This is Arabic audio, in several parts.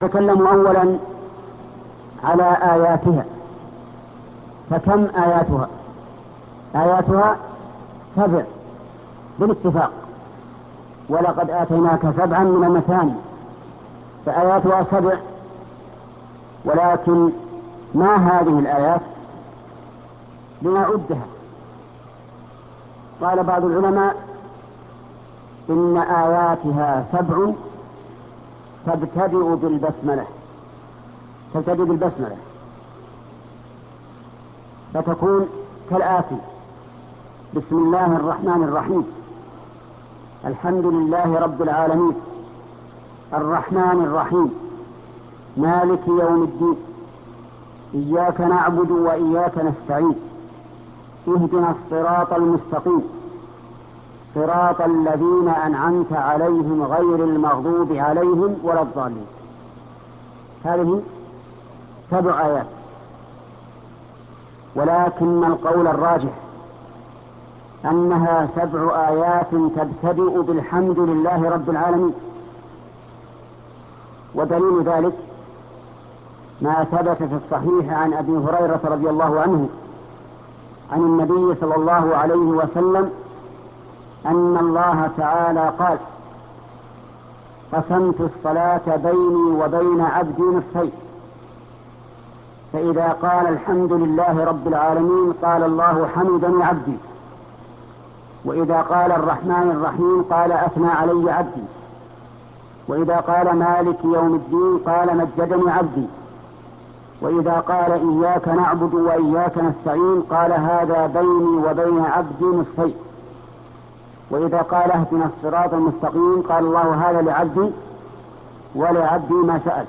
تكلم أولا على آياتها. فكم آياتها؟ آياتها 7 بالاتفاق، ولقد آتيناك 7 من المثاني، فآياتها 7. ولكن ما هذه الآيات لنعدها؟ قال بعض العلماء إن آياتها 7 تبتدئ بالبسملة، فتكون كالآتي: بسم الله الرحمن الرحيم، الحمد لله رب العالمين، الرحمن الرحيم، مالك يوم الدين، إياك نعبد وإياك نستعين، اهدنا الصراط المستقيم، صراط الذين أنعمت عليهم غير المغضوب عليهم ولا الضالين. هذه 7 آيات، ولكن القول الراجح أنها 7 آيات تبتدئ بالحمد لله رب العالمين. ودليل ذلك ما ثبت في الصحيح عن أبي هريرة رضي الله عنه عن النبي صلى الله عليه وسلم أن الله تعالى قال: قسمت الصلاة بيني وبين عبدي نصفين، فإذا قال الحمد لله رب العالمين قال الله حمدني عبدي، وإذا قال الرحمن الرحيم قال أثنى علي عبدي، وإذا قال مالك يوم الدين قال مجدني عبدي، وإذا قال إياك نعبد وإياك نستعين قال هذا بيني وبين عبدي نصفين، وإذا قال اهدنا الصراط المستقيم قال الله هذا لعبدي ولعبدي ما سأل.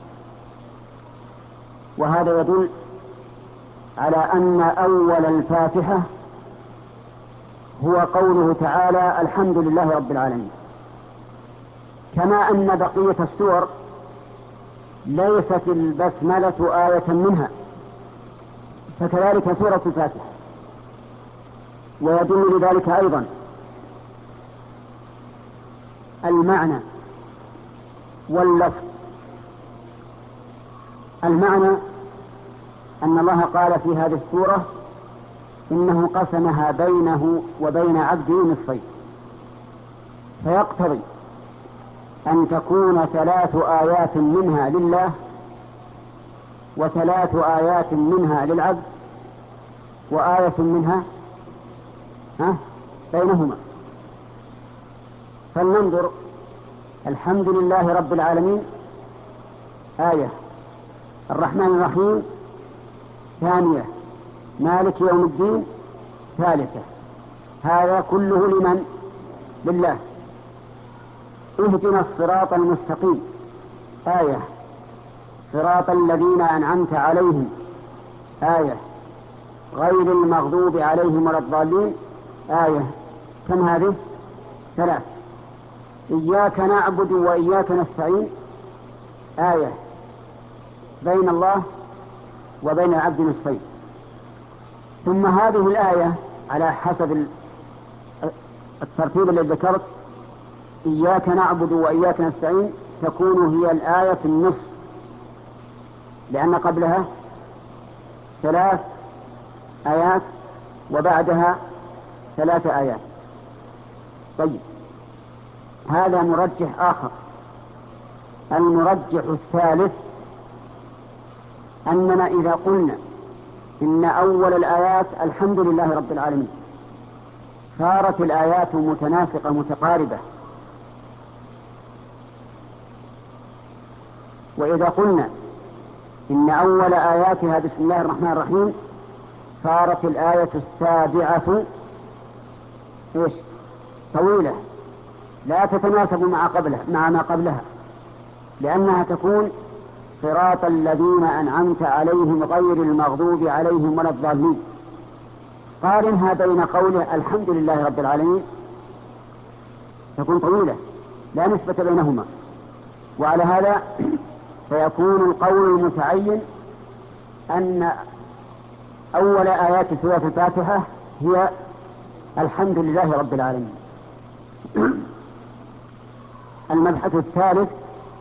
وهذا يدل على أن أول الفاتحة هو قوله تعالى الحمد لله رب العالمين، كما أن بقية السور ليست البسملة آية منها، فكذلك سورة الفاتحة. ويدل لذلك أيضا المعنى واللفظ. المعنى أن الله قال في هذه السورة إنه قسمها بينه وبين عبده نصفين، فيقتضي أن تكون 3 آيات منها لله و3 آيات منها للعبد وآية منها بينهما. فلننظر: الحمد لله رب العالمين آية، الرحمن الرحيم ثانية، مالك يوم الدين ثالثة. هذا كله لمن؟ لله. اهدنا الصراط المستقيم آية، صراط الذين أنعمت عليهم آية، غير المغضوب عليهم ولا الضالين آية. كم هذه؟ 3. إياك نعبد وإياك نستعين آية، بين الله وبين العبد نصفين. ثم هذه الآية على حسب الترتيب الذي ذكرت: إياك نعبد وإياك نستعين، تكون هي الآية النصف، لأن قبلها 3 آيات وبعدها 3 آيات. طيب، هذا مرجح آخر. المرجح الثالث أننا إذا قلنا إن أول الآيات الحمد لله رب العالمين صارت الآيات متناسقة متقاربة، وإذا قلنا إن أول آياتها بسم الله الرحمن الرحيم صارت الآية 7 طويلة لا تتناسب مع ما قبلها، لأنها تكون صراط الذين أنعمت عليهم غير المغضوب عليهم ولا الضالين. قارنها بين قوله الحمد لله رب العالمين، تكون طويلة لا نسبة بينهما. وعلى هذا فيكون القول المتعين أن أول آيات سورة الفاتحة هي الحمد لله رب العالمين. المبحث الثالث